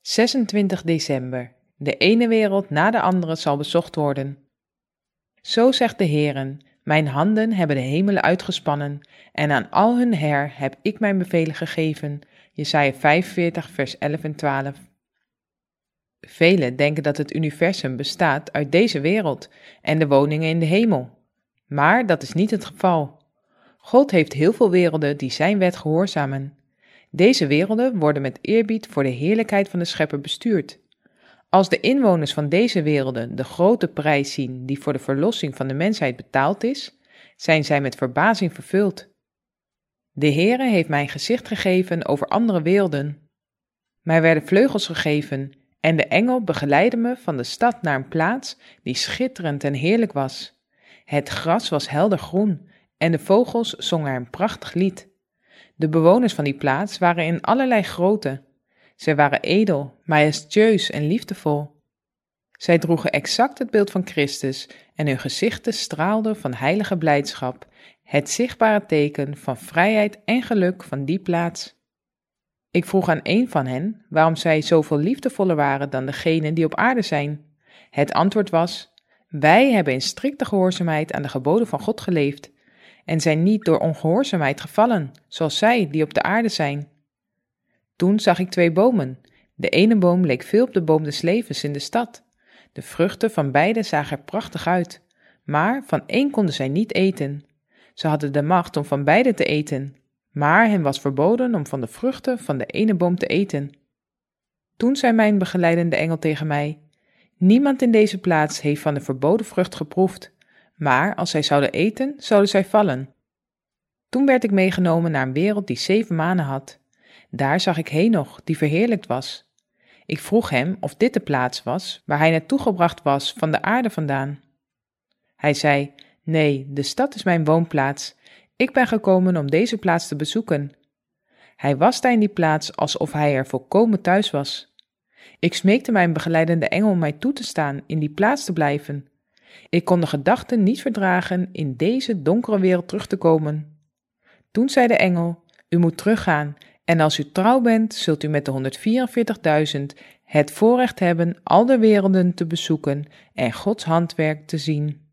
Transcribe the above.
26 december. De ene wereld na de andere zal bezocht worden. Zo zegt de Heere, mijn handen hebben de hemelen uitgespannen en aan al hun heer heb ik mijn bevelen gegeven. Jesaja 45 vers 11 en 12. Velen denken dat het universum bestaat uit deze wereld en de woningen in de hemel. Maar dat is niet het geval. God heeft heel veel werelden die zijn wet gehoorzamen. Deze werelden worden met eerbied voor de heerlijkheid van de Schepper bestuurd. Als de inwoners van deze werelden de grote prijs zien die voor de verlossing van de mensheid betaald is, zijn zij met verbazing vervuld. De Heere heeft mij een gezicht gegeven over andere werelden. Mij werden vleugels gegeven en de engel begeleidde me van de stad naar een plaats die schitterend en heerlijk was. Het gras was helder groen en de vogels zongen een prachtig lied. De bewoners van die plaats waren in allerlei grootte. Zij waren edel, majestueus en liefdevol. Zij droegen exact het beeld van Christus en hun gezichten straalden van heilige blijdschap, het zichtbare teken van vrijheid en geluk van die plaats. Ik vroeg aan een van hen waarom zij zoveel liefdevoller waren dan degenen die op aarde zijn. Het antwoord was: wij hebben in strikte gehoorzaamheid aan de geboden van God geleefd en zijn niet door ongehoorzaamheid gevallen, zoals zij die op de aarde zijn. Toen zag ik 2 bomen. De ene boom leek veel op de boom des levens in de stad. De vruchten van beide zagen er prachtig uit, maar van één konden zij niet eten. Ze hadden de macht om van beide te eten, maar hen was verboden om van de vruchten van de ene boom te eten. Toen zei mijn begeleidende engel tegen mij: niemand in deze plaats heeft van de verboden vrucht geproefd, maar als zij zouden eten, zouden zij vallen. Toen werd ik meegenomen naar een wereld die 7 manen had. Daar zag ik Henoch, die verheerlijkt was. Ik vroeg hem of dit de plaats was waar hij naartoe gebracht was van de aarde vandaan. Hij zei: nee, de stad is mijn woonplaats. Ik ben gekomen om deze plaats te bezoeken. Hij was daar in die plaats alsof hij er volkomen thuis was. Ik smeekte mijn begeleidende engel om mij toe te staan in die plaats te blijven. Ik kon de gedachte niet verdragen in deze donkere wereld terug te komen. Toen zei de engel: u moet teruggaan en als u trouw bent, zult u met de 144.000 het voorrecht hebben al de werelden te bezoeken en Gods handwerk te zien.